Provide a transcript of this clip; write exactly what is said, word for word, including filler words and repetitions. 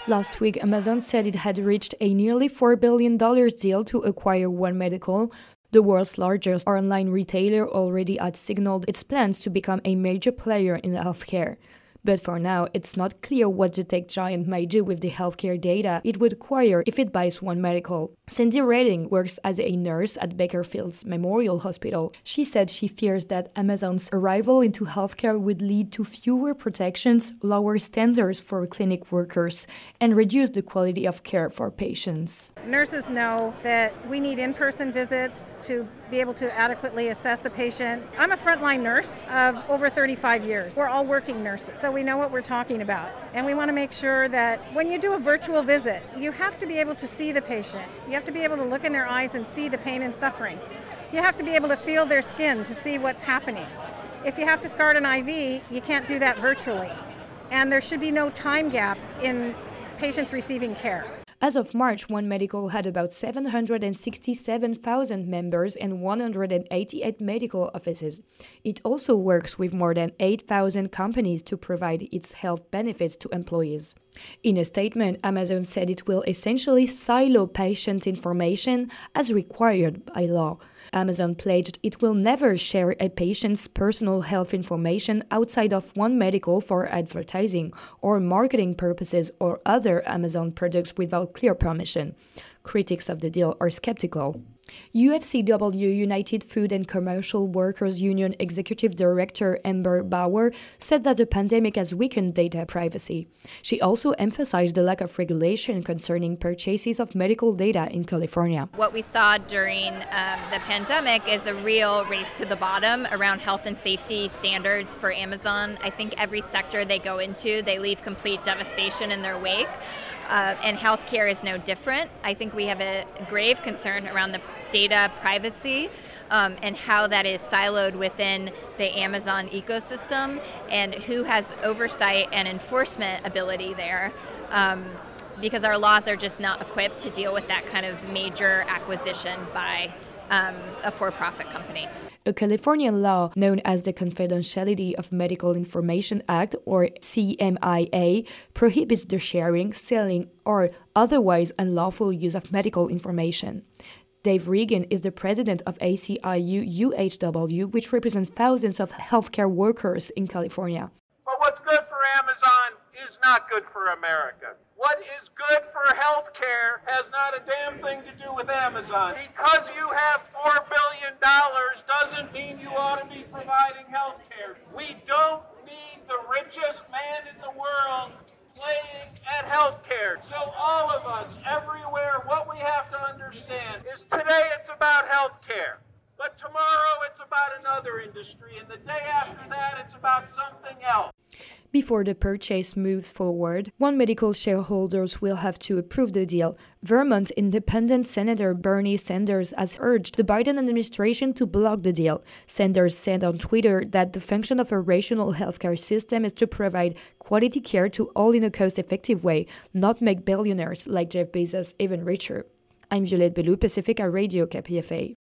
Last week, Amazon said it had reached a nearly four billion dollars deal to acquire One Medical. The world's largest online retailer already had signaled its plans to become a major player in healthcare. But for now, it's not clear what the tech giant might do with the healthcare data it would acquire if it buys One Medical. Cindy Redding works as a nurse at Baker Fields Memorial Hospital. She said she fears that Amazon's arrival into healthcare would lead to fewer protections, lower standards for clinic workers, and reduce the quality of care for patients. Nurses know that we need in-person visits to be able to adequately assess the patient. I'm a frontline nurse of over thirty-five years. We're all working nurses, so we know what we're talking about. And we want to make sure that when you do a virtual visit, you have to be able to see the patient. You have to be able to look in their eyes and see the pain and suffering. You have to be able to feel their skin to see what's happening. If you have to start an I V, you can't do that virtually. And there should be no time gap in patients receiving care. As of March, One Medical had about seven hundred sixty-seven thousand members and one hundred eighty-eight medical offices. It also works with more than eight thousand companies to provide its health benefits to employees. In a statement, Amazon said it will essentially silo patient information as required by law. Amazon pledged it will never share a patient's personal health information outside of One Medical for advertising or marketing purposes or other Amazon products without clear permission. Critics of the deal are skeptical. U F C W United Food and Commercial Workers Union Executive Director Amber Bauer said that the pandemic has weakened data privacy. She also emphasized the lack of regulation concerning purchases of medical data in California. What we saw during um, the pandemic is a real race to the bottom around health and safety standards for Amazon. I think every sector they go into, they leave complete devastation in their wake. Uh, and healthcare is no different. I think we have a grave concern around the data privacy um, and how that is siloed within the Amazon ecosystem and who has oversight and enforcement ability there. Um, because our laws are just not equipped to deal with that kind of major acquisition by um, a for-profit company. A Californian law known as the Confidentiality of Medical Information Act, or C M I A, prohibits the sharing, selling, or otherwise unlawful use of medical information. Dave Regan is the president of A C I U U H W, which represents thousands of healthcare workers in California. But what's good for Amazon is not good for America. What is good for healthcare has not a damn thing to do with Amazon. Because you have four billion dollars doesn't mean you ought to be providing healthcare. We don't need the richest man in the world playing at healthcare. So all of us, everywhere, what we have to understand is today it's about healthcare. But tomorrow it's about another industry, and the day after that it's about something else. Before the purchase moves forward, One Medical shareholders will have to approve the deal. Vermont Independent Senator Bernie Sanders has urged the Biden administration to block the deal. Sanders said on Twitter that the function of a rational healthcare system is to provide quality care to all in a cost-effective way, not make billionaires like Jeff Bezos even richer. I'm Violette Bellou, Pacifica Radio, K P F A.